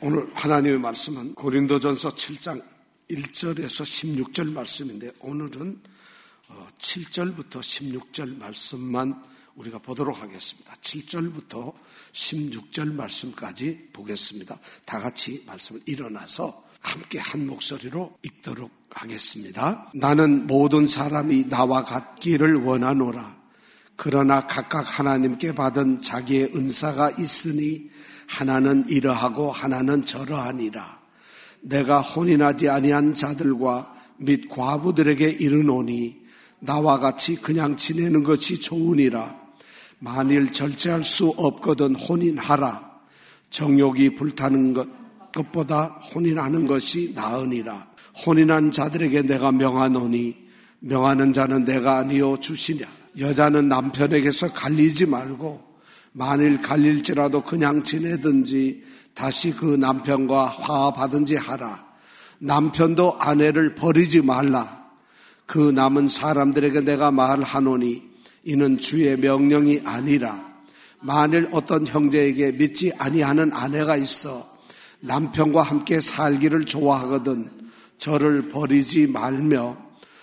오늘 하나님의 말씀은 고린도전서 7장 1절에서 16절 말씀인데 오늘은 7절부터 16절 말씀만 우리가 보도록 하겠습니다. 7절부터 16절 말씀까지 보겠습니다. 다 같이 말씀을 일어나서 함께 한 목소리로 읽도록 하겠습니다. 나는 모든 사람이 나와 같기를 원하노라. 그러나 각각 하나님께 받은 자기의 은사가 있으니 하나는 이러하고 하나는 저러하니라. 내가 혼인하지 아니한 자들과 및 과부들에게 이르노니 나와 같이 그냥 지내는 것이 좋으니라. 만일 절제할 수 없거든 혼인하라. 정욕이 불타는 것보다 혼인하는 것이 나으니라. 혼인한 자들에게 내가 명하노니 명하는 자는 내가 아니요 주시냐. 여자는 남편에게서 갈리지 말고 만일 갈릴지라도 그냥 지내든지 다시 그 남편과 화합하든지 하라. 남편도 아내를 버리지 말라. 그 남은 사람들에게 내가 말하노니 이는 주의 명령이 아니라. 만일 어떤 형제에게 믿지 아니하는 아내가 있어 남편과 함께 살기를 좋아하거든 저를 버리지 말며,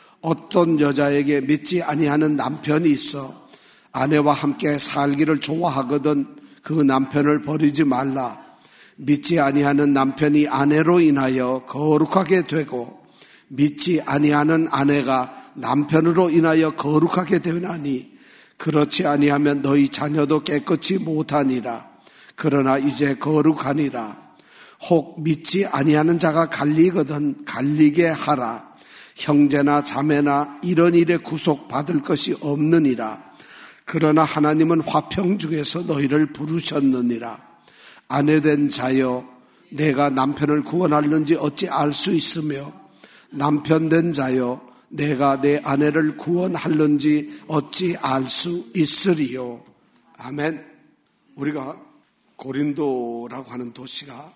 어떤 여자에게 믿지 아니하는 남편이 있어 아내와 함께 살기를 좋아하거든 그 남편을 버리지 말라. 믿지 아니하는 남편이 아내로 인하여 거룩하게 되고 믿지 아니하는 아내가 남편으로 인하여 거룩하게 되나니 그렇지 아니하면 너희 자녀도 깨끗이 못하니라. 그러나 이제 거룩하니라. 혹 믿지 아니하는 자가 갈리거든 갈리게 하라. 형제나 자매나 이런 일에 구속받을 것이 없느니라. 그러나 하나님은 화평 중에서 너희를 부르셨느니라. 아내된 자여 내가 남편을 구원하는지 어찌 알 수 있으며 남편된 자여 내가 내 아내를 구원하는지 어찌 알 수 있으리요. 아멘. 우리가 고린도라고 하는 도시가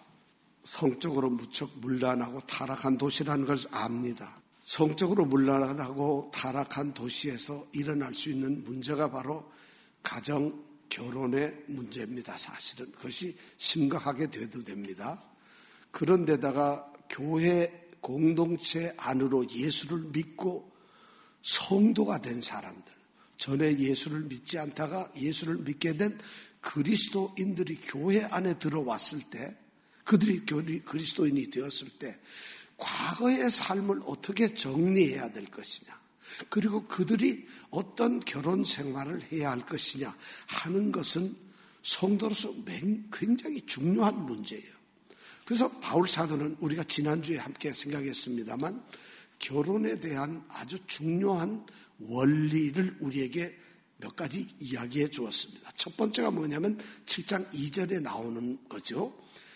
성적으로 무척 문란하고 타락한 도시라는 것을 압니다. 성적으로 문란하고 타락한 도시에서 일어날 수 있는 문제가 바로 가정, 결혼의 문제입니다. 사실은 그것이 심각하게 돼도 됩니다. 그런데다가 교회 공동체 안으로 예수를 믿고 성도가 된 사람들, 전에 예수를 믿지 않다가 예수를 믿게 된 그리스도인들이 교회 안에 들어왔을 때, 그들이 그리스도인이 되었을 때 과거의 삶을 어떻게 정리해야 될 것이냐, 그리고 그들이 어떤 결혼 생활을 해야 할 것이냐 하는 것은 성도로서 굉장히 중요한 문제예요. 그래서 바울 사도는 우리가 지난주에 함께 생각했습니다만 결혼에 대한 아주 중요한 원리를 우리에게 몇 가지 이야기해 주었습니다. 첫 번째가 뭐냐면 7장 2절에 나오는 거죠.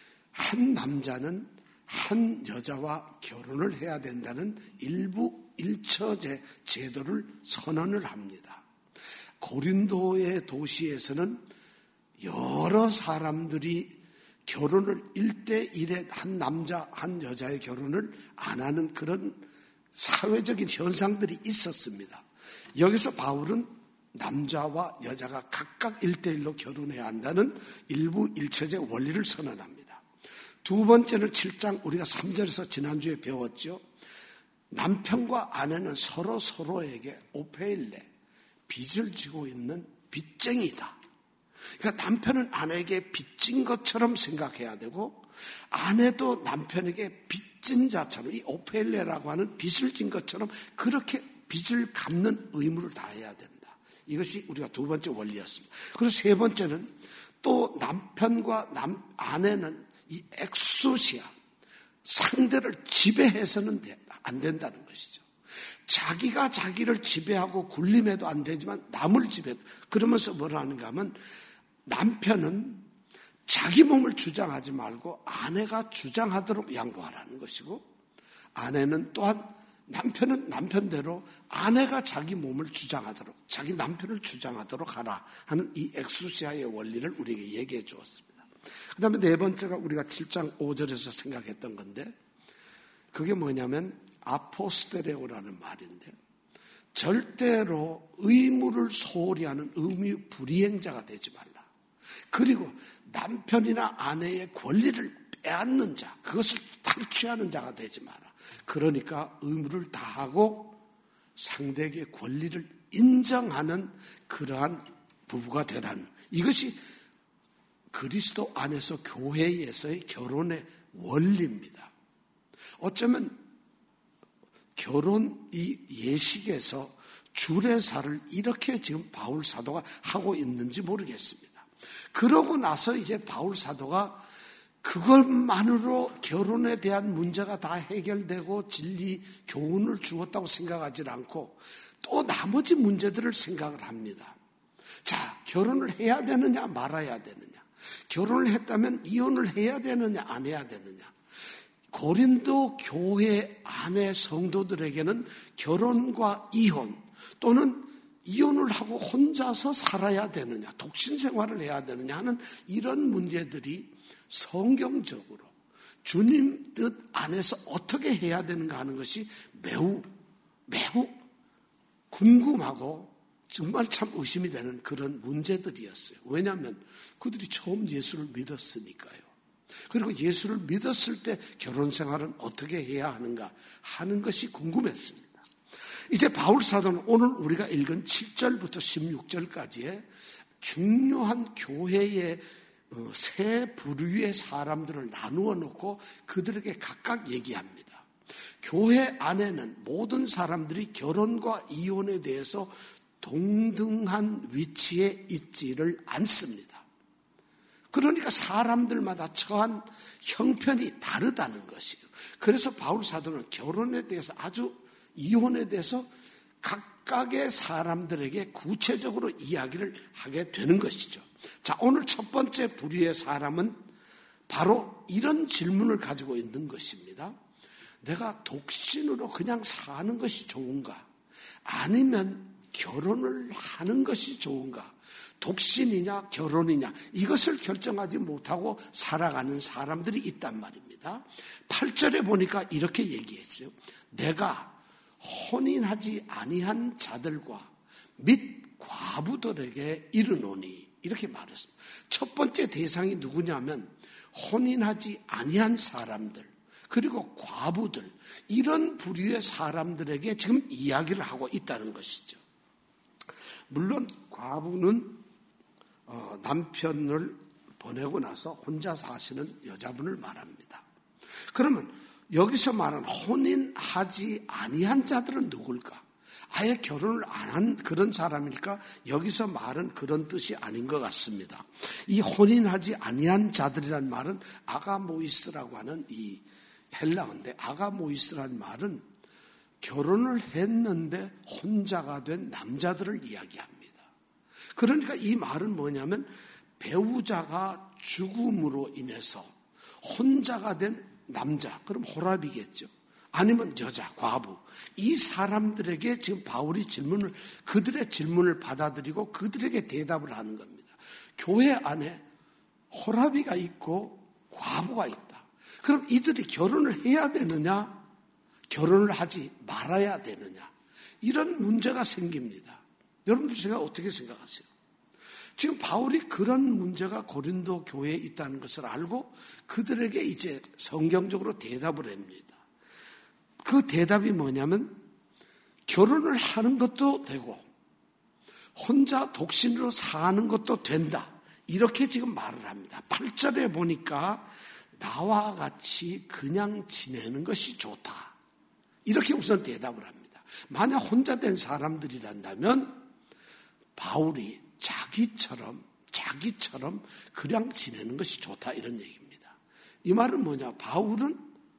한 남자는 한 여자와 결혼을 해야 된다는 일부 일처제 제도를 선언을 합니다. 고린도의 도시에서는 여러 사람들이 결혼을 1대1의 한 남자 한 여자의 결혼을 안 하는 그런 사회적인 현상들이 있었습니다. 여기서 바울은 남자와 여자가 각각 1대1로 결혼해야 한다는 일부 일처제 원리를 선언합니다. 두 번째는 7장 우리가 3절에서 지난주에 배웠죠. 남편과 아내는 서로에게 오페일레, 빚을 지고 있는 빚쟁이다. 그러니까 남편은 아내에게 빚진 것처럼 생각해야 되고 아내도 남편에게 빚진 자처럼, 이 오페일레라고 하는 빚을 진 것처럼 그렇게 빚을 갚는 의무를 다해야 된다. 이것이 우리가 두 번째 원리였습니다. 그리고 세 번째는 또 남편과 아내는 이 엑소시아, 상대를 지배해서는 안 된다는 것이죠. 자기가 자기를 지배하고 굴림해도 안 되지만 남을 지배해도, 그러면서 뭐라 하는가 하면 남편은 자기 몸을 주장하지 말고 아내가 주장하도록 양보하라는 것이고, 아내는 또한 남편은 남편대로 아내가 자기 몸을 주장하도록, 자기 남편을 주장하도록 하라 하는 이 엑소시아의 원리를 우리에게 얘기해 주었습니다. 그 다음에 네 번째가 우리가 7장 5절에서 생각했던 건데, 그게 뭐냐면 아포스테레오라는 말인데, 절대로 의무를 소홀히 하는 의무 불이행자가 되지 말라. 그리고 남편이나 아내의 권리를 빼앗는 자, 그것을 탈취하는 자가 되지 마라. 그러니까 의무를 다하고 상대에게 권리를 인정하는 그러한 부부가 되라는, 이것이 그리스도 안에서 교회에서의 결혼의 원리입니다. 어쩌면 결혼 이 예식에서 주례사를 이렇게 지금 바울 사도가 하고 있는지 모르겠습니다. 그러고 나서 이제 바울 사도가 그것만으로 결혼에 대한 문제가 다 해결되고 진리 교훈을 주었다고 생각하지 않고 또 나머지 문제들을 생각을 합니다. 자, 결혼을 해야 되느냐 말아야 되느냐, 결혼을 했다면 이혼을 해야 되느냐 안 해야 되느냐, 고린도 교회 안의 성도들에게는 결혼과 이혼 또는 이혼을 하고 혼자서 살아야 되느냐, 독신 생활을 해야 되느냐 하는 이런 문제들이 성경적으로 주님 뜻 안에서 어떻게 해야 되는가 하는 것이 매우 궁금하고 정말 참 의심이 되는 그런 문제들이었어요. 왜냐하면 그들이 처음 예수를 믿었으니까요. 그리고 예수를 믿었을 때 결혼 생활은 어떻게 해야 하는가 하는 것이 궁금했습니다. 이제 바울 사도는 오늘 우리가 읽은 7절부터 16절까지의 중요한 교회의 세 부류의 사람들을 나누어 놓고 그들에게 각각 얘기합니다. 교회 안에는 모든 사람들이 결혼과 이혼에 대해서 동등한 위치에 있지를 않습니다. 그러니까 사람들마다 처한 형편이 다르다는 것이에요. 그래서 바울 사도는 결혼에 대해서 이혼에 대해서 각각의 사람들에게 구체적으로 이야기를 하게 되는 것이죠. 자, 오늘 첫 번째 부류의 사람은 바로 이런 질문을 가지고 있는 것입니다. 내가 독신으로 그냥 사는 것이 좋은가? 아니면 결혼을 하는 것이 좋은가? 독신이냐 결혼이냐 이것을 결정하지 못하고 살아가는 사람들이 있단 말입니다. 8절에 보니까 이렇게 얘기했어요. 내가 혼인하지 아니한 자들과 및 과부들에게 이르노니, 이렇게 말했습니다. 첫 번째 대상이 누구냐면 혼인하지 아니한 사람들 그리고 과부들, 이런 부류의 사람들에게 지금 이야기를 하고 있다는 것이죠. 물론 과부는 남편을 보내고 나서 혼자 사시는 여자분을 말합니다. 그러면 여기서 말하는 혼인하지 아니한 자들은 누굴까? 아예 결혼을 안 한 그런 사람일까? 여기서 말은 그런 뜻이 아닌 것 같습니다. 이 혼인하지 아니한 자들이란 말은 아가모이스라고 하는 이 헬라어인데, 아가모이스라는 말은 결혼을 했는데 혼자가 된 남자들을 이야기합니다. 그러니까 이 말은 뭐냐면 배우자가 죽음으로 인해서 혼자가 된 남자, 그럼 호랍이겠죠. 아니면 여자, 과부. 이 사람들에게 지금 바울이 그들의 질문을 받아들이고 그들에게 대답을 하는 겁니다. 교회 안에 호랍이가 있고 과부가 있다. 그럼 이들이 결혼을 해야 되느냐, 결혼을 하지 말아야 되느냐, 이런 문제가 생깁니다. 여러분들 제가 어떻게 생각하세요? 지금 바울이 그런 문제가 고린도 교회에 있다는 것을 알고 그들에게 이제 성경적으로 대답을 합니다. 그 대답이 뭐냐면 결혼을 하는 것도 되고 혼자 독신으로 사는 것도 된다, 이렇게 지금 말을 합니다. 8절에 보니까 나와 같이 그냥 지내는 것이 좋다, 이렇게 우선 대답을 합니다. 만약 혼자 된 사람들이란다면 바울이 자기처럼 그냥 지내는 것이 좋다, 이런 얘기입니다. 이 말은 뭐냐? 바울은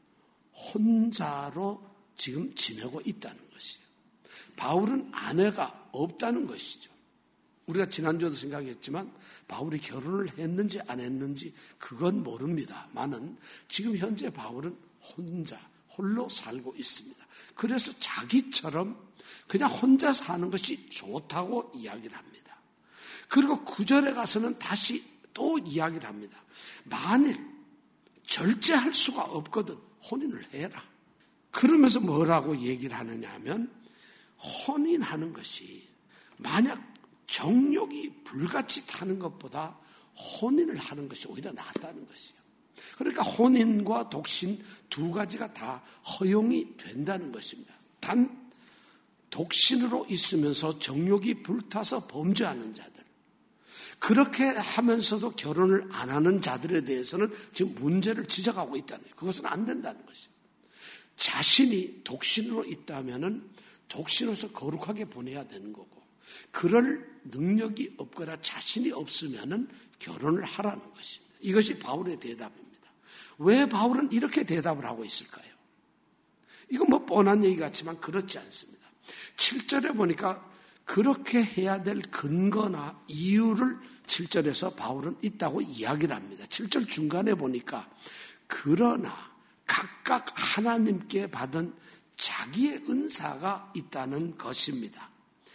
혼자로 지금 지내고 있다는 것이에요. 바울은 아내가 없다는 것이죠. 우리가 지난주에도 생각했지만 바울이 결혼을 했는지 안 했는지 그건 모릅니다만은 지금 현재 바울은 홀로 살고 있습니다. 그래서 자기처럼 그냥 혼자 사는 것이 좋다고 이야기를 합니다. 그리고 9절에 가서는 다시 또 이야기를 합니다. 만일 절제할 수가 없거든 혼인을 해라. 그러면서 뭐라고 얘기를 하느냐 하면 혼인하는 것이 만약 정욕이 불같이 타는 것보다 혼인을 하는 것이 오히려 낫다는 것이에요. 그러니까 혼인과 독신 두 가지가 다 허용이 된다는 것입니다. 단 독신으로 있으면서 정욕이 불타서 범죄하는 자들, 그렇게 하면서도 결혼을 안 하는 자들에 대해서는 지금 문제를 지적하고 있다는 거예요. 그것은 안 된다는 것이죠. 자신이 독신으로 있다면은 독신으로서 거룩하게 보내야 되는 거고, 그럴 능력이 없거나 자신이 없으면은 결혼을 하라는 것입니다. 이것이 바울의 대답입니다. 왜 바울은 이렇게 대답을 하고 있을까요? 이건 뭐 뻔한 얘기 같지만 그렇지 않습니다. 7절에 보니까 그렇게 해야 될 근거나 이유를 7절에서 바울은 있다고 이야기를 합니다. 7절 중간에 보니까 그러나 각각 하나님께 받은 자기의 은사가 있다는 것입니다.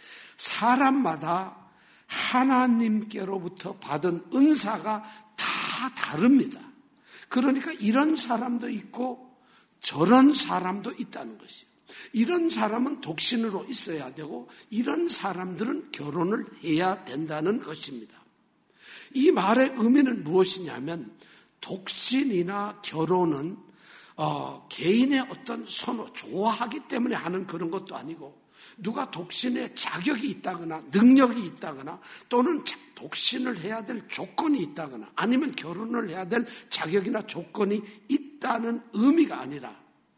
사람마다 하나님께로부터 받은 은사가 다 다릅니다. 그러니까 이런 사람도 있고 저런 사람도 있다는 것이에요. 이런 사람은 독신으로 있어야 되고 이런 사람들은 결혼을 해야 된다는 것입니다. 이 말의 의미는 무엇이냐면 독신이나 결혼은 개인의 어떤 선호, 좋아하기 때문에 하는 그런 것도 아니고 누가 독신에 자격이 있다거나 능력이 있다거나 또는 독신을 해야 될 조건이 있다거나 아니면 결혼을 해야 될 자격이나 조건이 있다는 의미가 아니라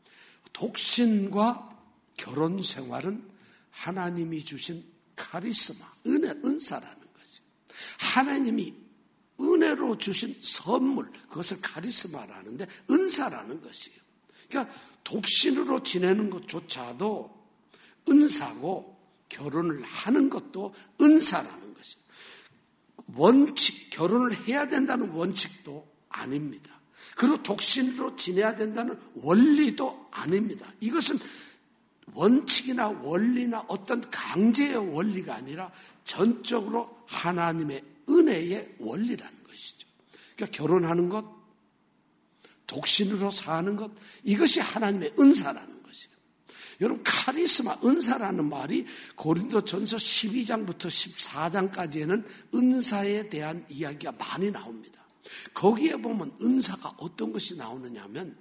독신과 결혼 생활은 하나님이 주신 카리스마, 은사라는 거죠. 하나님이 은혜로 주신 선물, 그것을 카리스마라는데 은사라는 것이에요. 그러니까 독신으로 지내는 것조차도 은사고 결혼을 하는 것도 은사라는 것이에요. 원칙, 결혼을 해야 된다는 원칙도 아닙니다. 그리고 독신으로 지내야 된다는 원리도 아닙니다. 이것은 원칙이나 원리나 어떤 강제의 원리가 아니라 전적으로 하나님의 은혜의 원리라는 것이죠. 그러니까 결혼하는 것, 독신으로 사는 것, 이것이 하나님의 은사라는 것이에요. 여러분, 카리스마, 은사라는 말이 고린도전서 12장부터 14장까지에는 은사에 대한 이야기가 많이 나옵니다. 거기에 보면 은사가 어떤 것이 나오느냐 하면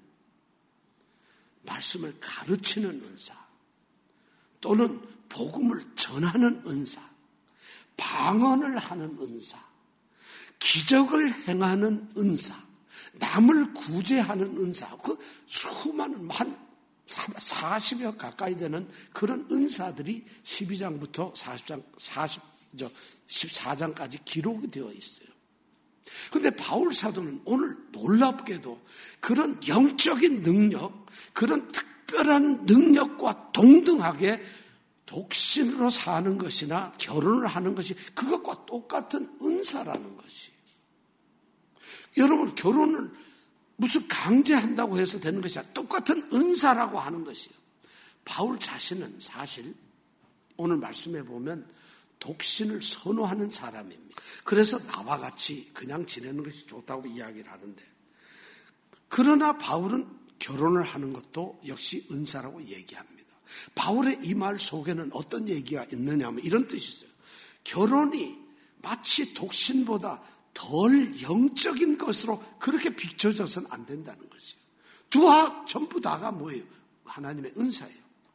말씀을 가르치는 은사, 또는 복음을 전하는 은사, 방언을 하는 은사, 기적을 행하는 은사, 남을 구제하는 은사, 그 수많은 한 40여 가까이 되는 그런 은사들이 12장부터 14장까지 기록이 되어 있어요. 그런데 바울 사도는 오늘 놀랍게도 그런 영적인 능력, 그런 특별한 능력과 동등하게 독신으로 사는 것이나 결혼을 하는 것이 그것과 똑같은 은사라는 것이. 여러분, 결혼을 무슨 강제한다고 해서 되는 것이 아니라 똑같은 은사라고 하는 것이에요. 바울 자신은 사실 오늘 말씀해 보면 독신을 선호하는 사람입니다. 그래서 나와 같이 그냥 지내는 것이 좋다고 이야기를 하는데, 그러나 바울은 결혼을 하는 것도 역시 은사라고 얘기합니다. 바울의 이 말 속에는 어떤 얘기가 있느냐 하면 이런 뜻이 있어요. 결혼이 마치 독신보다 덜 영적인 것으로 그렇게 비춰져서는 안 된다는 것이에요. 전부 다가 뭐예요? 하나님의 은사예요.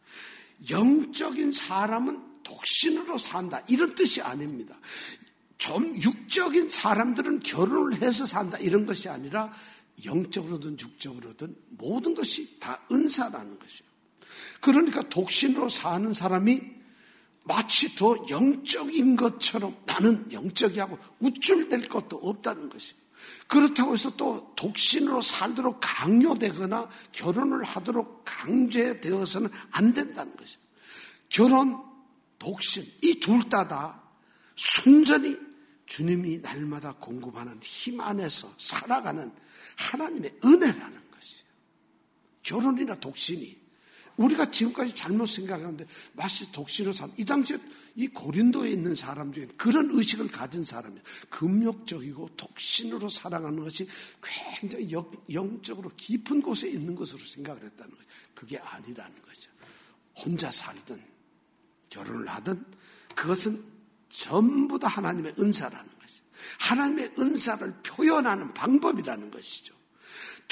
영적인 사람은 독신으로 산다, 이런 뜻이 아닙니다. 좀 육적인 사람들은 결혼을 해서 산다, 이런 것이 아니라 영적으로든 육적으로든 모든 것이 다 은사라는 것이에요. 그러니까 독신으로 사는 사람이 마치 더 영적인 것처럼 나는 영적이 하고 우쭐댈 것도 없다는 것이에요. 그렇다고 해서 또 독신으로 살도록 강요되거나 결혼을 하도록 강제되어서는 안 된다는 것이에요. 결혼, 독신, 이 둘 다 순전히 주님이 날마다 공급하는 힘 안에서 살아가는 하나님의 은혜라는 것이에요. 결혼이나 독신이 우리가 지금까지 잘못 생각하는데 마치 독신으로 사는, 이 당시에 이 고린도에 있는 사람 중에 그런 의식을 가진 사람이에요. 금욕적이고 독신으로 살아가는 것이 굉장히 영적으로 깊은 곳에 있는 것으로 생각을 했다는 거예요. 그게 아니라는 거죠. 혼자 살든 결혼을 하든 그것은 전부 다 하나님의 은사라는 것이죠. 하나님의 은사를 표현하는 방법이라는 것이죠.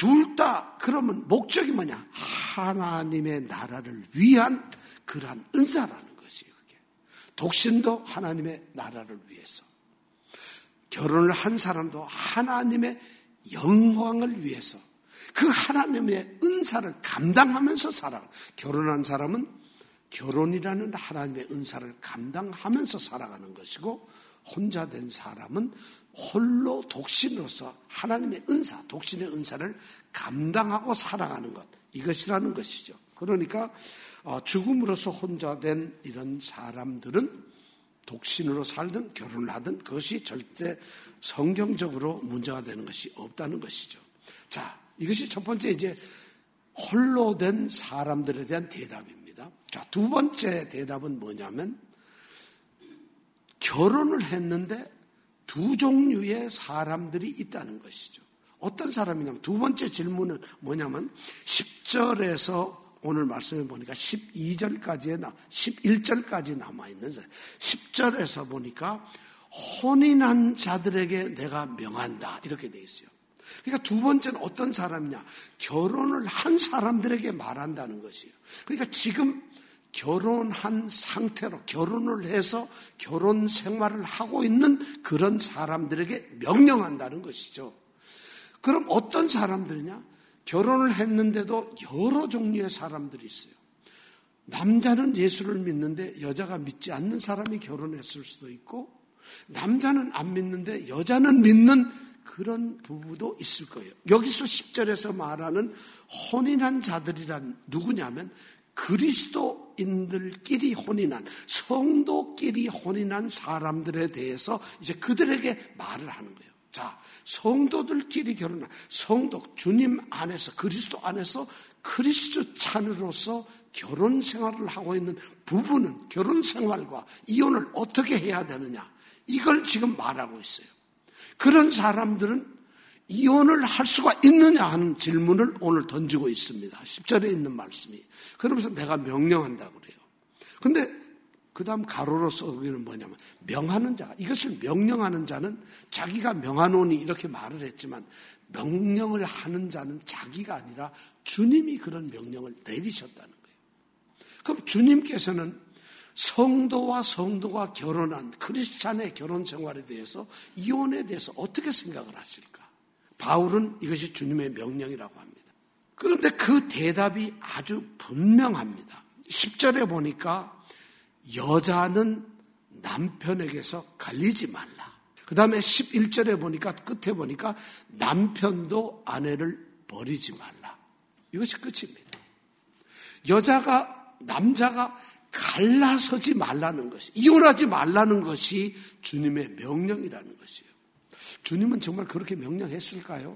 둘 다 그러면 목적이 뭐냐? 하나님의 나라를 위한 그러한 은사라는 것이에요. 그게. 독신도 하나님의 나라를 위해서. 결혼을 한 사람도 하나님의 영광을 위해서. 그 하나님의 은사를 감당하면서 살아가. 결혼한 사람은 결혼이라는 하나님의 은사를 감당하면서 살아가는 것이고, 혼자 된 사람은 홀로 독신으로서 하나님의 은사, 독신의 은사를 감당하고 살아가는 것, 이것이라는 것이죠. 그러니까 죽음으로서 혼자 된 이런 사람들은 독신으로 살든 결혼을 하든 그것이 절대 성경적으로 문제가 되는 것이 없다는 것이죠. 자, 이것이 첫 번째 이제 홀로 된 사람들에 대한 대답입니다. 자, 두 번째 대답은 뭐냐면 결혼을 했는데 두 종류의 사람들이 있다는 것이죠. 어떤 사람이냐면 두 번째 질문은 뭐냐면 10절에서 오늘 말씀해 보니까 11절까지 남아있는 10절에서 보니까 혼인한 자들에게 내가 명한다 이렇게 돼 있어요. 그러니까 두 번째는 어떤 사람이냐? 결혼을 한 사람들에게 말한다는 것이에요. 그러니까 지금 결혼한 상태로 결혼을 해서 결혼 생활을 하고 있는 그런 사람들에게 명령한다는 것이죠. 그럼 어떤 사람들이냐? 결혼을 했는데도 여러 종류의 사람들이 있어요. 남자는 예수를 믿는데 여자가 믿지 않는 사람이 결혼했을 수도 있고, 남자는 안 믿는데 여자는 믿는 그런 부부도 있을 거예요. 여기서 10절에서 말하는 혼인한 자들이란 누구냐면 그리스도인들끼리 혼인한, 성도끼리 혼인한 사람들에 대해서 이제 그들에게 말을 하는 거예요. 자, 성도들끼리 결혼한, 성도, 주님 안에서, 그리스도 안에서 그리스도 찬으로서 결혼 생활을 하고 있는 부부는 결혼 생활과 이혼을 어떻게 해야 되느냐, 이걸 지금 말하고 있어요. 그런 사람들은 이혼을 할 수가 있느냐 하는 질문을 오늘 던지고 있습니다. 10절에 있는 말씀이. 그러면서 내가 명령한다고 그래요. 그런데 그 다음 가로로 써기는 뭐냐면 명하는 자, 이것을 명령하는 자는 자기가 명하노니 이렇게 말을 했지만 명령을 하는 자는 자기가 아니라 주님이 그런 명령을 내리셨다는 거예요. 그럼 주님께서는 성도와 성도가 결혼한 크리스찬의 결혼 생활에 대해서, 이혼에 대해서 어떻게 생각을 하실까? 바울은 이것이 주님의 명령이라고 합니다. 그런데 그 대답이 아주 분명합니다. 10절에 보니까 여자는 남편에게서 갈리지 말라. 그 다음에 11절에 보니까, 끝에 보니까 남편도 아내를 버리지 말라. 이것이 끝입니다. 남자가 갈라서지 말라는 것이, 이혼하지 말라는 것이 주님의 명령이라는 것이에요. 주님은 정말 그렇게 명령했을까요?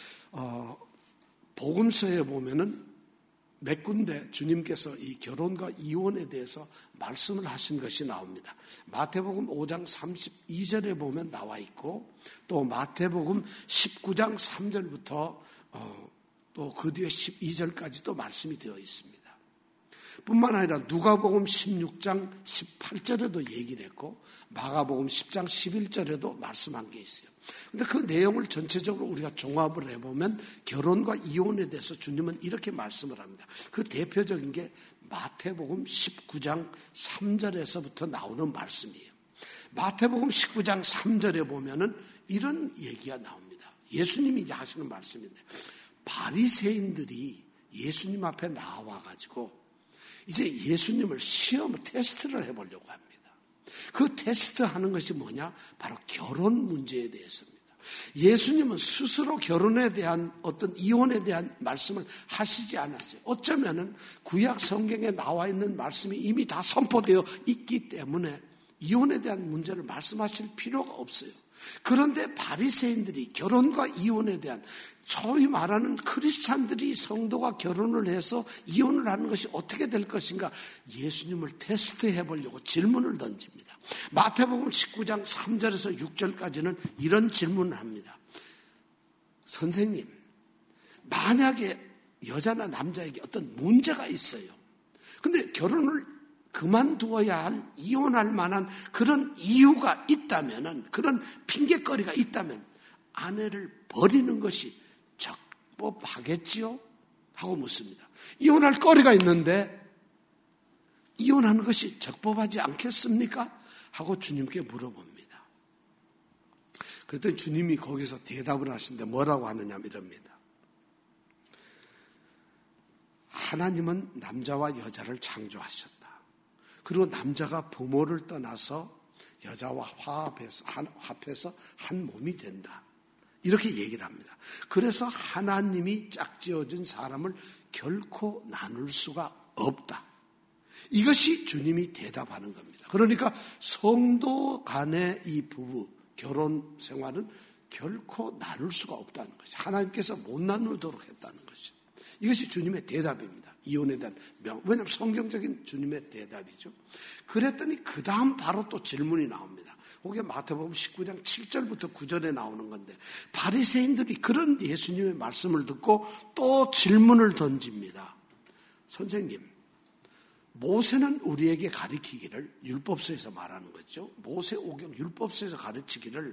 복음서에 보면은 몇 군데 주님께서 이 결혼과 이혼에 대해서 말씀을 하신 것이 나옵니다. 마태복음 5장 32절에 보면 나와 있고, 또 마태복음 19장 3절부터 또 그 뒤에 12절까지 또 말씀이 되어 있습니다. 뿐만 아니라 누가복음 16장 18절에도 얘기를 했고, 마가복음 10장 11절에도 말씀한 게 있어요. 그런데 그 내용을 전체적으로 우리가 종합을 해보면 결혼과 이혼에 대해서 주님은 이렇게 말씀을 합니다. 그 대표적인 게 마태복음 19장 3절에서부터 나오는 말씀이에요. 마태복음 19장 3절에 보면은 이런 얘기가 나옵니다. 예수님이 이제 하시는 말씀인데, 바리새인들이 예수님 앞에 나와가지고 이제 예수님을 테스트를 해보려고 합니다. 그 테스트하는 것이 뭐냐? 바로 결혼 문제에 대해서입니다. 예수님은 스스로 결혼에 대한 어떤 이혼에 대한 말씀을 하시지 않았어요. 어쩌면은 구약 성경에 나와 있는 말씀이 이미 다 선포되어 있기 때문에 이혼에 대한 문제를 말씀하실 필요가 없어요. 그런데 바리새인들이 결혼과 이혼에 대한, 소위 말하는 크리스찬들이 성도가 결혼을 해서 이혼을 하는 것이 어떻게 될 것인가, 예수님을 테스트해 보려고 질문을 던집니다. 마태복음 19장 3절에서 6절까지는 이런 질문을 합니다. 선생님, 만약에 여자나 남자에게 어떤 문제가 있어요. 근데 결혼을 그만두어야 할, 이혼할 만한 그런 이유가 있다면은, 그런 핑계거리가 있다면 아내를 버리는 것이 법하겠지요? 하고 묻습니다. 이혼할 거리가 있는데 이혼하는 것이 적법하지 않겠습니까? 하고 주님께 물어봅니다. 그랬더니 주님이 거기서 대답을 하시는데 뭐라고 하느냐 이럽니다. 하나님은 남자와 여자를 창조하셨다. 그리고 남자가 부모를 떠나서 여자와 합해서 한 몸이 된다. 이렇게 얘기를 합니다. 그래서 하나님이 짝지어준 사람을 결코 나눌 수가 없다. 이것이 주님이 대답하는 겁니다. 그러니까 성도 간의 이 부부 결혼 생활은 결코 나눌 수가 없다는 것이, 하나님께서 못 나누도록 했다는 것이, 이것이 주님의 대답입니다. 이혼에 대한 왜냐하면 성경적인 주님의 대답이죠. 그랬더니 그 다음 바로 또 질문이 나옵니다. 그게 마태복음 19장 7절부터 9절에 나오는 건데, 바리새인들이 그런 예수님의 말씀을 듣고 또 질문을 던집니다. 선생님, 모세는 우리에게 가르치기를, 율법서에서 말하는 거죠. 모세오경 율법서에서 가르치기를,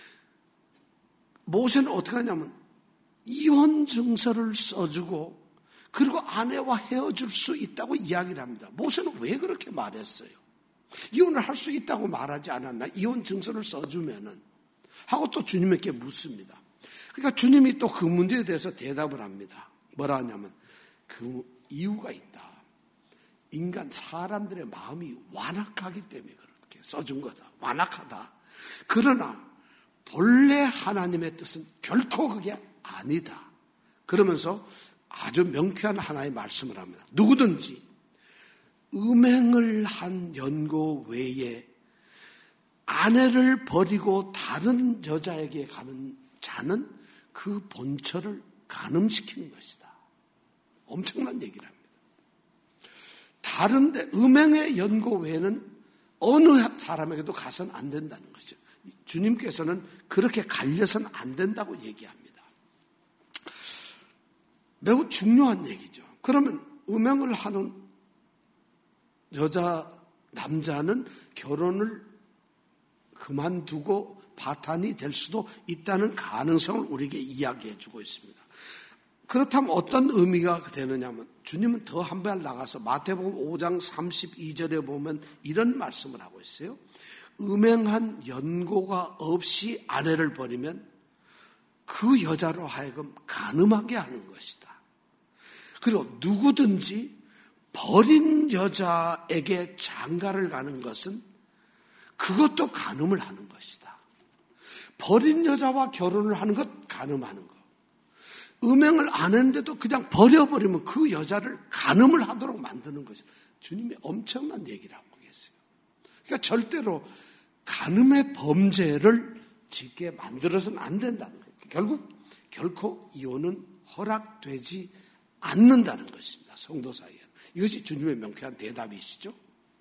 모세는 어떻게 하냐면 이혼 증서를 써주고 그리고 아내와 헤어질 수 있다고 이야기를 합니다. 모세는 왜 그렇게 말했어요? 이혼을 할 수 있다고 말하지 않았나? 이혼 증서를 써주면은 하고 또 주님께 묻습니다. 그러니까 주님이 또 그 문제에 대해서 대답을 합니다. 뭐라 하냐면 그 이유가 있다. 인간 사람들의 마음이 완악하기 때문에 그렇게 써준 거다. 완악하다. 그러나 본래 하나님의 뜻은 결코 그게 아니다. 그러면서 아주 명쾌한 하나의 말씀을 합니다. 누구든지 음행을 한 연고 외에 아내를 버리고 다른 여자에게 가는 자는 그 본처를 간음시키는 것이다. 엄청난 얘기를 합니다. 다른데 음행의 연고 외에는 어느 사람에게도 가서는 안 된다는 것이죠. 주님께서는 그렇게 갈려서는 안 된다고 얘기합니다. 매우 중요한 얘기죠. 그러면 음행을 하는 남자는 결혼을 그만두고 파탄이 될 수도 있다는 가능성을 우리에게 이야기해 주고 있습니다. 그렇다면 어떤 의미가 되느냐면 주님은 더 한 발 나가서 마태복음 5장 32절에 보면 이런 말씀을 하고 있어요. 음행한 연고가 없이 아내를 버리면 그 여자로 하여금 간음하게 하는 것이다. 그리고 누구든지 버린 여자에게 장가를 가는 것은 그것도 간음을 하는 것이다. 버린 여자와 결혼을 하는 것 간음하는 것. 음행을 안 했는데도 그냥 버려버리면 그 여자를 간음을 하도록 만드는 것이다. 주님이 엄청난 얘기를 하고 계세요. 그러니까 절대로 간음의 범죄를 짓게 만들어서는 안 된다는 거예요. 결코 이혼은 허락되지 않는다는 것입니다. 성도 사이에. 이것이 주님의 명쾌한 대답이시죠.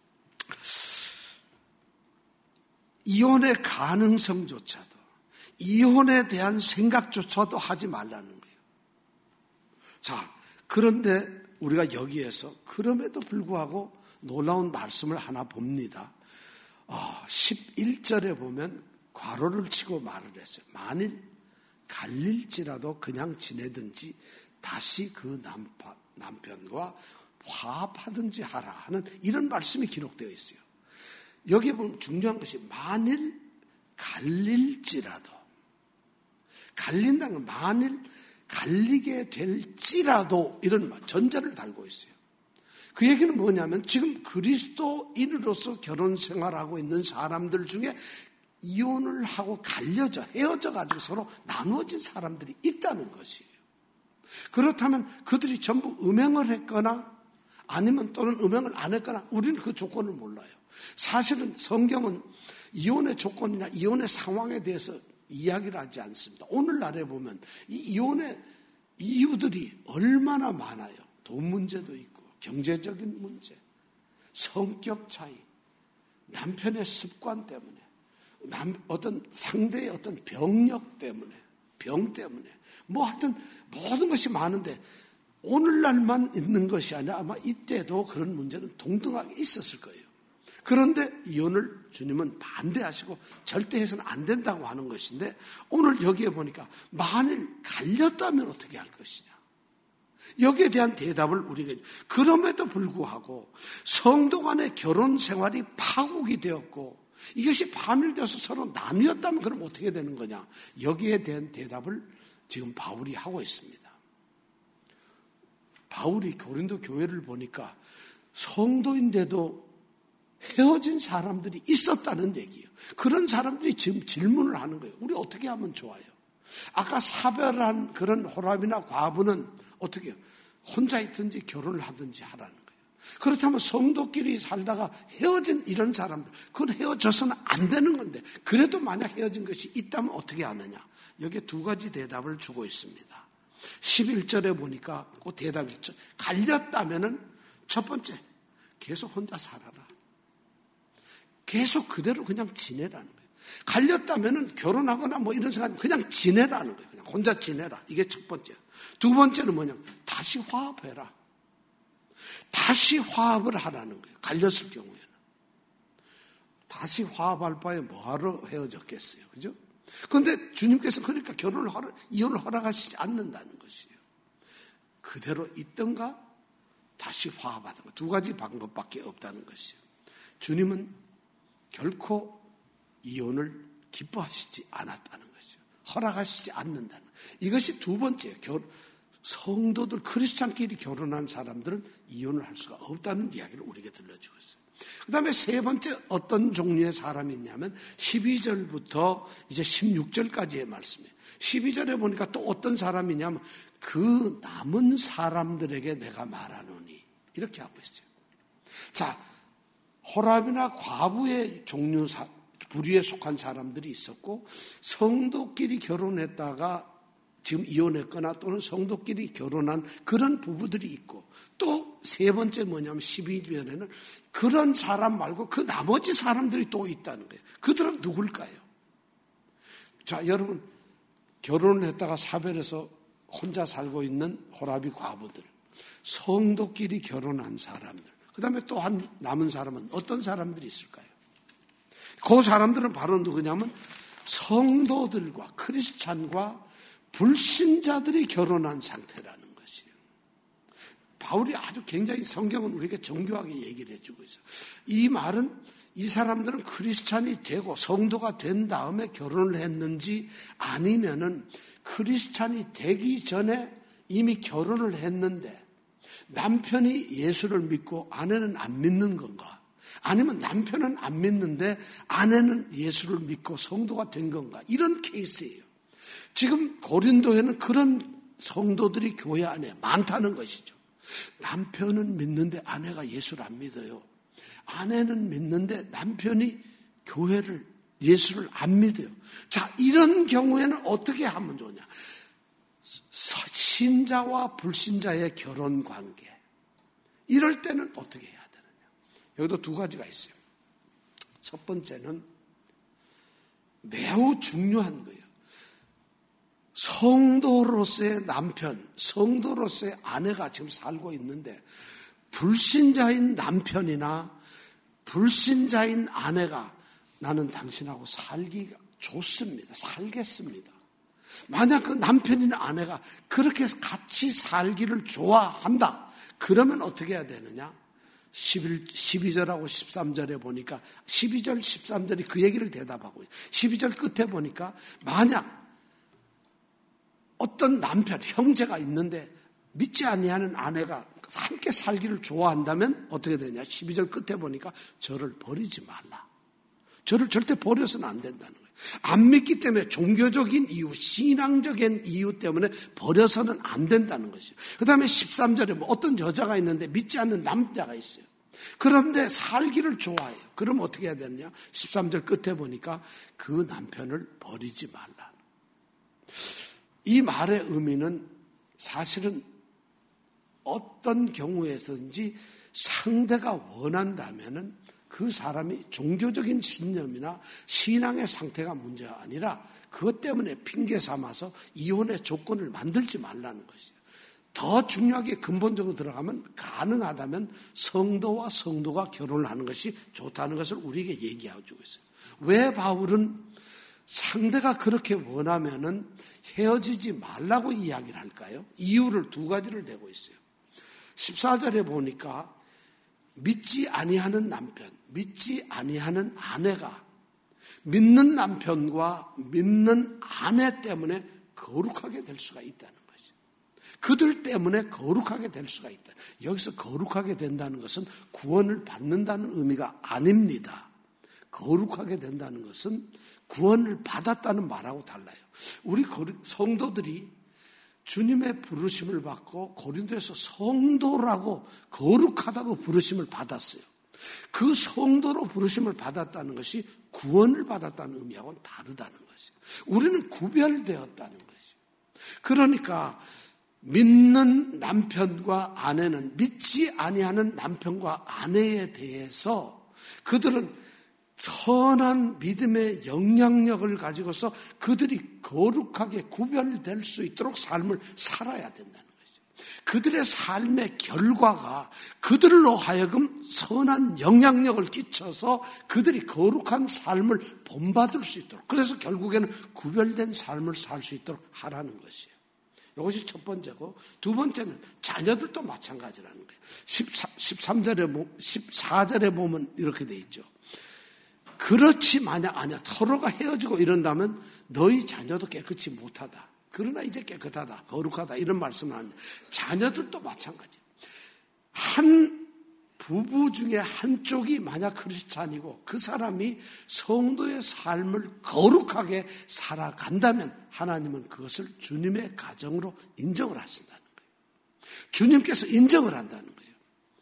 이혼의 가능성조차도, 이혼에 대한 생각조차도 하지 말라는 거예요. 자, 그런데 우리가 여기에서 그럼에도 불구하고 놀라운 말씀을 하나 봅니다. 11절에 보면 괄호를 치고 말을 했어요. 만일 갈릴지라도 그냥 지내든지 다시 그 남편과 화합하든지 하라 하는 이런 말씀이 기록되어 있어요. 여기에 보면 중요한 것이 만일 갈릴지라도, 갈린다는 건 만일 갈리게 될지라도 이런 전제를 달고 있어요. 그 얘기는 뭐냐면 지금 그리스도인으로서 결혼 생활하고 있는 사람들 중에 이혼을 하고 헤어져 가지고 서로 나누어진 사람들이 있다는 것이에요. 그렇다면 그들이 전부 음행을 했거나 아니면 또는 음행을 안 했거나 우리는 그 조건을 몰라요. 사실은 성경은 이혼의 조건이나 이혼의 상황에 대해서 이야기를 하지 않습니다. 오늘날에 보면 이 이혼의 이유들이 얼마나 많아요. 돈 문제도 있고 경제적인 문제, 성격 차이, 남편의 습관 때문에, 어떤 상대의 어떤 병력 때문에, 병 때문에, 하여튼 모든 것이 많은데 오늘날만 있는 것이 아니라 아마 이때도 그런 문제는 동등하게 있었을 거예요. 그런데 이혼을 주님은 반대하시고 절대 해서는 안 된다고 하는 것인데, 오늘 여기에 보니까 만일 갈렸다면 어떻게 할 것이냐, 여기에 대한 대답을 우리가, 그럼에도 불구하고 성도 간의 결혼 생활이 파국이 되었고 이것이 파멸되어서 서로 나뉘었다면 그럼 어떻게 되는 거냐, 여기에 대한 대답을 지금 바울이 하고 있습니다. 바울이 고린도 교회를 보니까 성도인데도 헤어진 사람들이 있었다는 얘기예요. 그런 사람들이 지금 질문을 하는 거예요. 우리 어떻게 하면 좋아요? 아까 사별한 그런 호랍이나 과부는 어떻게 해요? 혼자 있든지 결혼을 하든지 하라는 거예요. 그렇다면 성도끼리 살다가 헤어진 이런 사람들, 그건 헤어져서는 안 되는 건데, 그래도 만약 헤어진 것이 있다면 어떻게 하느냐, 여기에 두 가지 대답을 주고 있습니다. 11절에 보니까 그 대답이 있죠. 갈렸다면은 첫 번째, 계속 혼자 살아라. 계속 그대로 그냥 지내라는 거예요. 갈렸다면은 결혼하거나 뭐 이런 생각, 그냥 지내라는 거예요. 그냥 혼자 지내라. 이게 첫 번째. 두 번째는 뭐냐면 다시 화합해라. 다시 화합을 하라는 거예요. 갈렸을 경우에는. 다시 화합할 바에 뭐하러 헤어졌겠어요. 그죠? 그런데 주님께서 그러니까 이혼을 허락하시지 않는다는 것이에요. 그대로 있던가 다시 화합하던가, 두 가지 방법밖에 없다는 것이에요. 주님은 결코 이혼을 기뻐하시지 않았다는 것이죠. 허락하시지 않는다는 것. 이것이 두 번째, 성도들, 크리스찬끼리 결혼한 사람들은 이혼을 할 수가 없다는 이야기를 우리에게 들려주고 있어요. 그 다음에 세 번째 어떤 종류의 사람이 있냐면 12절부터 이제 16절까지의 말씀이에요. 12절에 보니까 또 어떤 사람이냐면 그 남은 사람들에게 내가 말하노니, 이렇게 하고 있어요. 자, 호랍이나 과부의 종류, 부류에 속한 사람들이 있었고, 성도끼리 결혼했다가 지금 이혼했거나 또는 성도끼리 결혼한 그런 부부들이 있고, 또 세 번째 뭐냐면 12절에는 그런 사람 말고 그 나머지 사람들이 또 있다는 거예요. 그들은 누굴까요? 자, 여러분, 결혼을 했다가 사별해서 혼자 살고 있는 호랍이 과부들, 성도끼리 결혼한 사람들, 그 다음에 또 한 남은 사람은 어떤 사람들이 있을까요? 그 사람들은 바로 누구냐면 성도들과 크리스찬과 불신자들이 결혼한 상태라는 것이에요. 바울이 아주 굉장히 성경은 우리에게 정교하게 얘기를 해주고 있어요. 이 말은 이 사람들은 크리스찬이 되고 성도가 된 다음에 결혼을 했는지, 아니면은 크리스찬이 되기 전에 이미 결혼을 했는데 남편이 예수를 믿고 아내는 안 믿는 건가? 아니면 남편은 안 믿는데 아내는 예수를 믿고 성도가 된 건가? 이런 케이스예요. 지금 고린도에는 그런 성도들이 교회 안에 많다는 것이죠. 남편은 믿는데 아내가 예수를 안 믿어요. 아내는 믿는데 남편이 예수를 안 믿어요. 자, 이런 경우에는 어떻게 하면 좋냐? 신자와 불신자의 결혼 관계. 이럴 때는 어떻게 해야 되느냐? 여기도 두 가지가 있어요. 첫 번째는 매우 중요한 거예요. 성도로서의 남편, 성도로서의 아내가 지금 살고 있는데 불신자인 남편이나 불신자인 아내가 나는 당신하고 살기가 좋습니다. 살겠습니다. 만약 그 남편이나 아내가 그렇게 같이 살기를 좋아한다. 그러면 어떻게 해야 되느냐? 12절하고 13절에 보니까 12절, 13절이 그 얘기를 대답하고 있어요. 12절 끝에 보니까 만약 어떤 남편, 형제가 있는데 믿지 아니하는 아내가 함께 살기를 좋아한다면 어떻게 되냐? 12절 끝에 보니까 저를 버리지 말라. 저를 절대 버려서는 안 된다는 거예요. 안 믿기 때문에 종교적인 이유, 신앙적인 이유 때문에 버려서는 안 된다는 것이죠. 그 다음에 13절에 뭐 어떤 여자가 있는데 믿지 않는 남자가 있어요. 그런데 살기를 좋아해요. 그럼 어떻게 해야 되느냐? 13절 끝에 보니까 그 남편을 버리지 말라. 이 말의 의미는 사실은 어떤 경우에서든지 상대가 원한다면은 그 사람이 종교적인 신념이나 신앙의 상태가 문제가 아니라 그것 때문에 핑계 삼아서 이혼의 조건을 만들지 말라는 것이에요. 더 중요하게 근본적으로 들어가면 가능하다면 성도와 성도가 결혼을 하는 것이 좋다는 것을 우리에게 얘기해 주고 있어요. 왜 바울은 상대가 그렇게 원하면은 헤어지지 말라고 이야기를 할까요? 이유를 두 가지를 대고 있어요. 14절에 보니까 믿지 아니하는 남편, 믿지 아니하는 아내가 믿는 남편과 믿는 아내 때문에 거룩하게 될 수가 있다는 거죠. 그들 때문에 거룩하게 될 수가 있다. 여기서 거룩하게 된다는 것은 구원을 받는다는 의미가 아닙니다. 거룩하게 된다는 것은 구원을 받았다는 말하고 달라요. 우리 성도들이 주님의 부르심을 받고 고린도에서 성도라고 거룩하다고 부르심을 받았어요. 그 성도로 부르심을 받았다는 것이 구원을 받았다는 의미하고는 다르다는 것이에요. 우리는 구별되었다는 것이에요. 그러니까 믿는 남편과 아내는 믿지 아니하는 남편과 아내에 대해서 그들은 선한 믿음의 영향력을 가지고서 그들이 거룩하게 구별될 수 있도록 삶을 살아야 된다는 것이죠. 그들의 삶의 결과가 그들로 하여금 선한 영향력을 끼쳐서 그들이 거룩한 삶을 본받을 수 있도록, 그래서 결국에는 구별된 삶을 살 수 있도록 하라는 것이에요. 이것이 첫 번째고, 두 번째는 자녀들도 마찬가지라는 거예요. 14절에 보면 이렇게 돼 있죠. 그렇지 만약 아니야 서로가 헤어지고 이런다면 너희 자녀도 깨끗이 못하다. 그러나 이제 깨끗하다, 거룩하다 이런 말씀을 하는데 자녀들도 마찬가지예요. 한 부부 중에 한쪽이 만약 크리스찬이고 그 사람이 성도의 삶을 거룩하게 살아간다면 하나님은 그것을 주님의 가정으로 인정을 하신다는 거예요. 주님께서 인정을 한다는 거예요.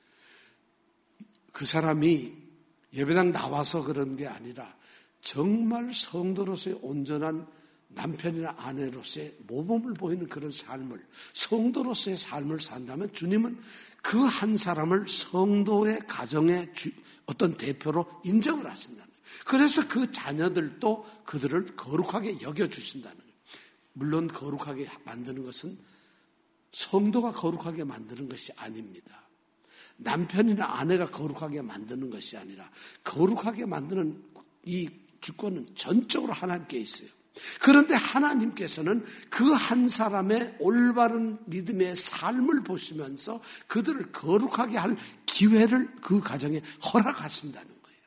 그 사람이 예배당 나와서 그런 게 아니라 정말 성도로서의 온전한 남편이나 아내로서의 모범을 보이는 그런 삶을, 성도로서의 삶을 산다면 주님은 그 한 사람을 성도의 가정의 어떤 대표로 인정을 하신다는 거예요. 그래서 그 자녀들도 그들을 거룩하게 여겨주신다는 거예요. 물론 거룩하게 만드는 것은 성도가 거룩하게 만드는 것이 아닙니다. 남편이나 아내가 거룩하게 만드는 것이 아니라 거룩하게 만드는 이 주권은 전적으로 하나님께 있어요. 그런데 하나님께서는 그 한 사람의 올바른 믿음의 삶을 보시면서 그들을 거룩하게 할 기회를 그 가정에 허락하신다는 거예요.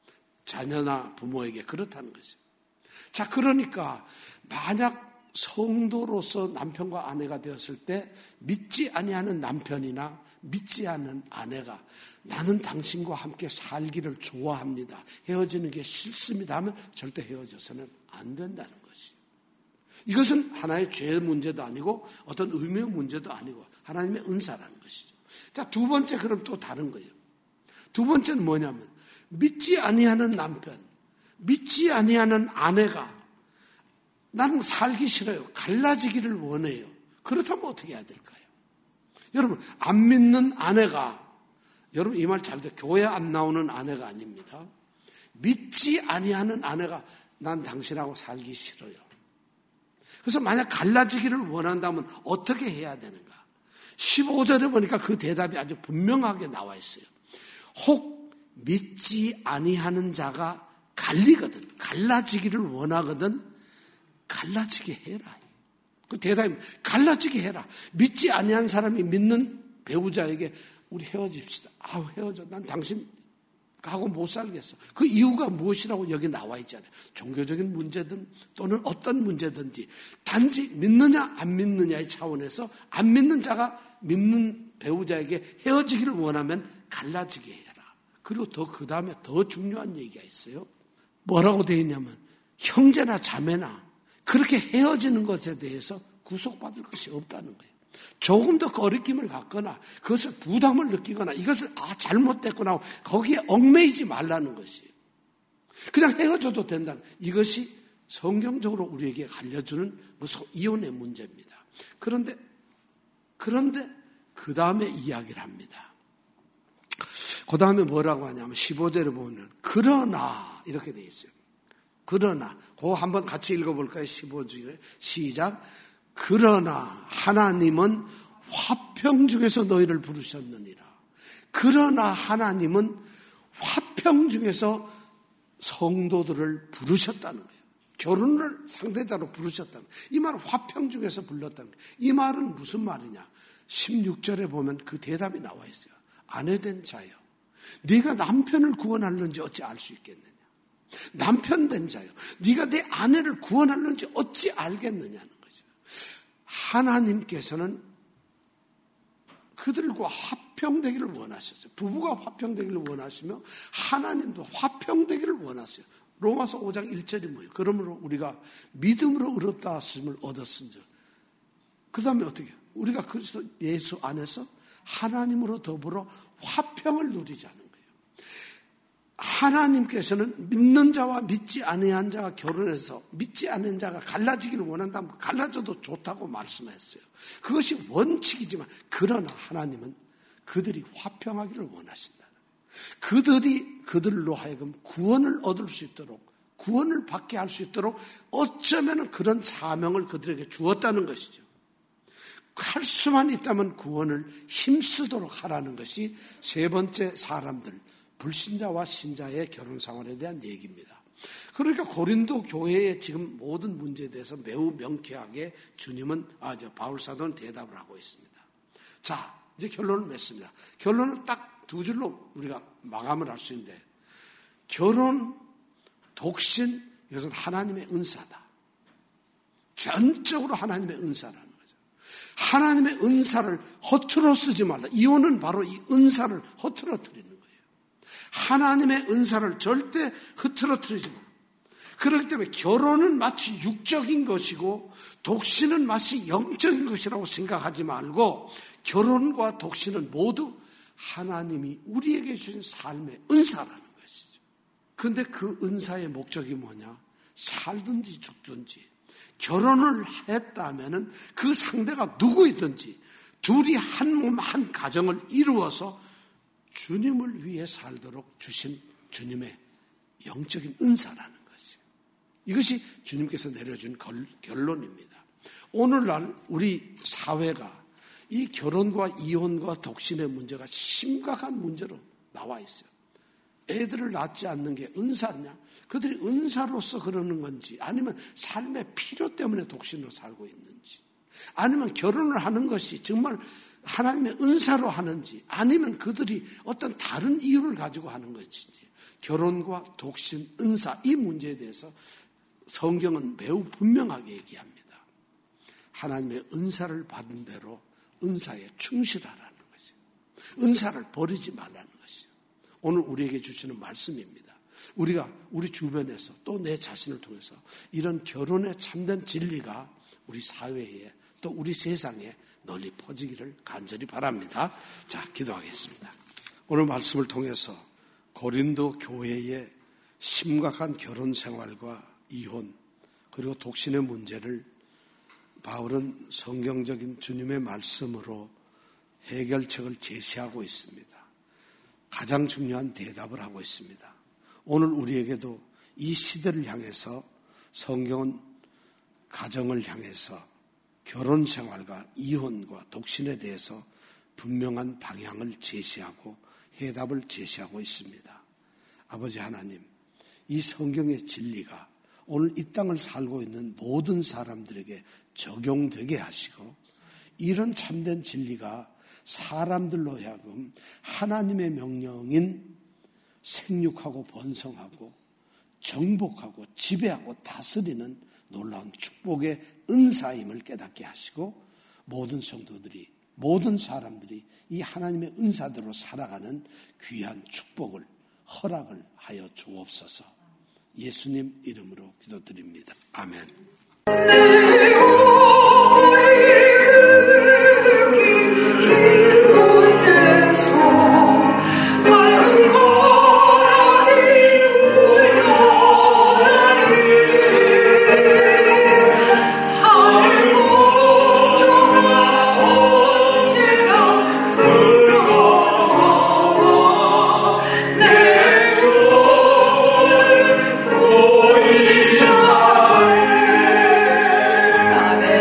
자녀나 부모에게 그렇다는 것이죠. 자, 그러니까 만약 성도로서 남편과 아내가 되었을 때 믿지 아니하는 남편이나 믿지 않는 아내가 나는 당신과 함께 살기를 좋아합니다, 헤어지는 게 싫습니다 하면 절대 헤어져서는 안 된다는 것이. 이것은 하나의 죄의 문제도 아니고 어떤 의무의 문제도 아니고 하나님의 은사라는 것이죠. 자, 두 번째 그럼 또 다른 거예요. 두 번째는 뭐냐면 믿지 아니하는 남편, 믿지 아니하는 아내가 나는 살기 싫어요, 갈라지기를 원해요. 그렇다면 어떻게 해야 될까요? 여러분, 안 믿는 아내가, 여러분 이 말 잘 들어요. 교회 안 나오는 아내가 아닙니다. 믿지 아니하는 아내가 난 당신하고 살기 싫어요. 그래서 만약 갈라지기를 원한다면 어떻게 해야 되는가? 15절에 보니까 그 대답이 아주 분명하게 나와 있어요. 혹 믿지 아니하는 자가 갈리거든, 갈라지기를 원하거든 갈라지게 해라. 그 대답이 갈라지게 해라. 믿지 아니한 사람이 믿는 배우자에게 우리 헤어집시다. 아우 헤어져. 난 당신하고 못 살겠어. 그 이유가 무엇이라고 여기 나와 있잖아요. 종교적인 문제든 또는 어떤 문제든지 단지 믿느냐 안 믿느냐의 차원에서 안 믿는 자가 믿는 배우자에게 헤어지기를 원하면 갈라지게 해라. 그리고 그 다음에 더 중요한 얘기가 있어요. 뭐라고 되어 있냐면 형제나 자매나 그렇게 헤어지는 것에 대해서 구속받을 것이 없다는 거예요. 조금 더 거리낌을 갖거나 그것을 부담을 느끼거나 이것을 잘못됐구나 거기에 얽매이지 말라는 것이에요. 그냥 헤어져도 된다는, 이것이 성경적으로 우리에게 알려주는 이혼의 문제입니다. 그런데 그 다음에 이야기를 합니다. 그 다음에 뭐라고 하냐면 15절에 보면 그러나 이렇게 돼 있어요. 그러나 그거 한번 같이 읽어볼까요? 15절에 시작. 그러나 하나님은 화평 중에서 너희를 부르셨느니라. 그러나 하나님은 화평 중에서 성도들을 부르셨다는 거예요. 결혼을 상대자로 부르셨다는 거예요. 이 말은 화평 중에서 불렀다는 거예요. 이 말은 무슨 말이냐? 16절에 보면 그 대답이 나와 있어요. 아내된 자여, 네가 남편을 구원하는지 어찌 알 수 있겠느냐? 남편 된 자여, 네가 내 아내를 구원하는지 어찌 알겠느냐는 거죠. 하나님께서는 그들과 화평되기를 원하셨어요. 부부가 화평되기를 원하시며 하나님도 화평되기를 원하세요. 로마서 5장 1절이 뭐예요? 그러므로 우리가 믿음으로 의롭다 하심을 얻었은즉, 그 다음에 어떻게 해요? 우리가 그리스도 예수 안에서 하나님으로 더불어 화평을 누리자는 거예요. 하나님께서는 믿는 자와 믿지 아니한 자가 결혼해서 믿지 않는 자가 갈라지기를 원한다면 갈라져도 좋다고 말씀했어요. 그것이 원칙이지만, 그러나 하나님은 그들이 화평하기를 원하신다. 그들로 하여금 구원을 얻을 수 있도록, 구원을 받게 할 수 있도록 어쩌면 그런 사명을 그들에게 주었다는 것이죠. 할 수만 있다면 구원을 힘쓰도록 하라는 것이 세 번째 사람들, 불신자와 신자의 결혼 생활에 대한 얘기입니다. 그러니까 고린도 교회의 지금 모든 문제에 대해서 매우 명쾌하게 주님은, 바울 사도는 대답을 하고 있습니다. 자, 이제 결론을 맺습니다. 결론은 딱 두 줄로 우리가 마감을 할 수 있는데, 결혼, 독신, 이것은 하나님의 은사다. 전적으로 하나님의 은사라는 거죠. 하나님의 은사를 허투루 쓰지 말라. 이혼은 바로 이 은사를 허투루뜨리는 거예요. 하나님의 은사를 절대 흐트러뜨리지 말라. 그렇기 때문에 결혼은 마치 육적인 것이고 독신은 마치 영적인 것이라고 생각하지 말고, 결혼과 독신은 모두 하나님이 우리에게 주신 삶의 은사라는 것이죠. 그런데 그 은사의 목적이 뭐냐? 살든지 죽든지, 결혼을 했다면은 그 상대가 누구이든지 둘이 한 몸 한 가정을 이루어서 주님을 위해 살도록 주신 주님의 영적인 은사라는 것이에요. 이것이 주님께서 내려준 결론입니다. 오늘날 우리 사회가 이 결혼과 이혼과 독신의 문제가 심각한 문제로 나와 있어요. 애들을 낳지 않는 게 은사냐? 그들이 은사로서 그러는 건지, 아니면 삶의 필요 때문에 독신으로 살고 있는지, 아니면 결혼을 하는 것이 정말 하나님의 은사로 하는지, 아니면 그들이 어떤 다른 이유를 가지고 하는 것인지, 결혼과 독신, 은사, 이 문제에 대해서 성경은 매우 분명하게 얘기합니다. 하나님의 은사를 받은 대로 은사에 충실하라는 것이에요. 은사를 버리지 말라는 것이에요. 오늘 우리에게 주시는 말씀입니다. 우리가 우리 주변에서 또 내 자신을 통해서 이런 결혼의 참된 진리가 우리 사회에 또 우리 세상에 널리 퍼지기를 간절히 바랍니다. 자, 기도하겠습니다. 오늘 말씀을 통해서 고린도 교회의 심각한 결혼 생활과 이혼, 그리고 독신의 문제를 바울은 성경적인 주님의 말씀으로 해결책을 제시하고 있습니다. 가장 중요한 대답을 하고 있습니다. 오늘 우리에게도 이 시대를 향해서 성경은 가정을 향해서 결혼 생활과 이혼과 독신에 대해서 분명한 방향을 제시하고 해답을 제시하고 있습니다. 아버지 하나님, 이 성경의 진리가 오늘 이 땅을 살고 있는 모든 사람들에게 적용되게 하시고, 이런 참된 진리가 사람들로 하여금 하나님의 명령인 생육하고 번성하고 정복하고 지배하고 다스리는 놀라운 축복의 은사임을 깨닫게 하시고, 모든 성도들이, 모든 사람들이 이 하나님의 은사대로 살아가는 귀한 축복을 허락을 하여 주옵소서. 예수님 이름으로 기도드립니다. 아멘. 아멘.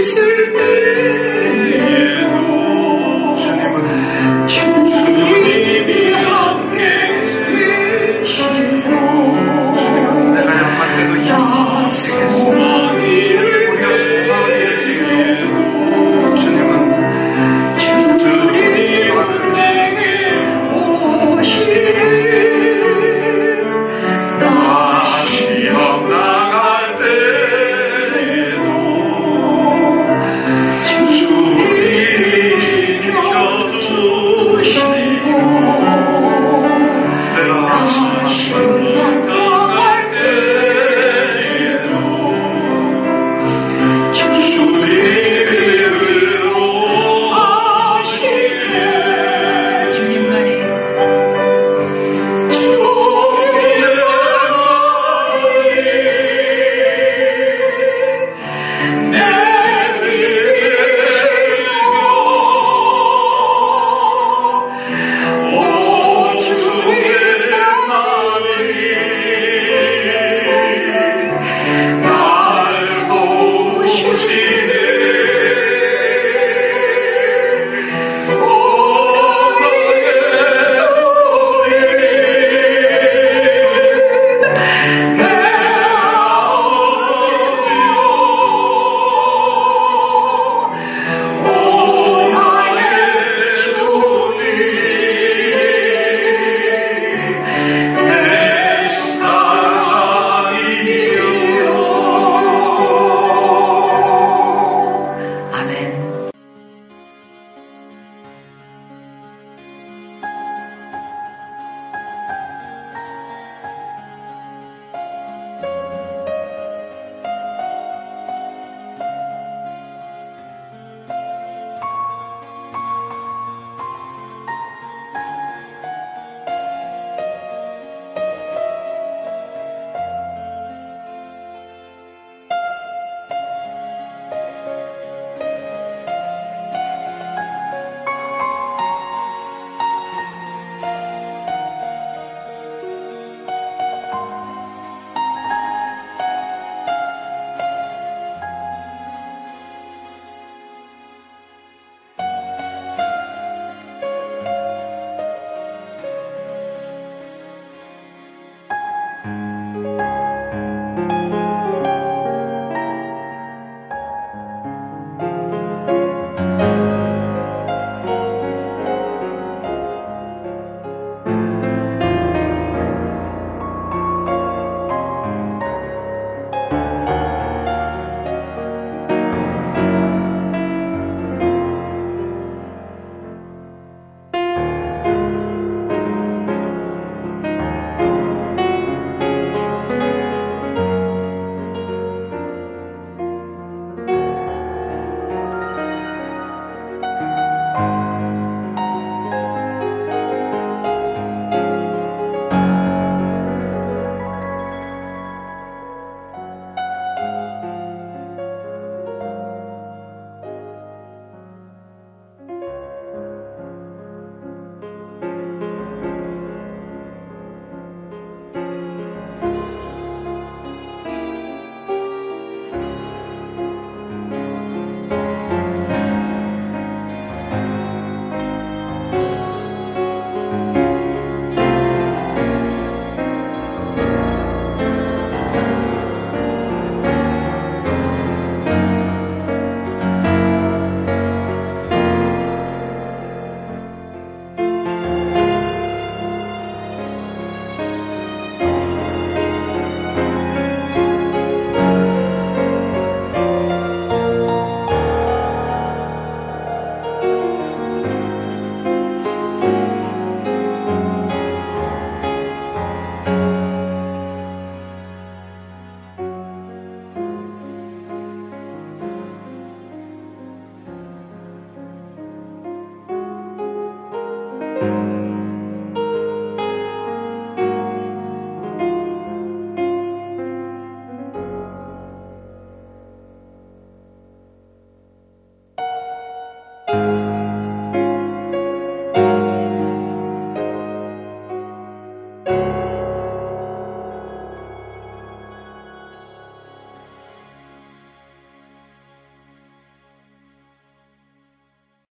내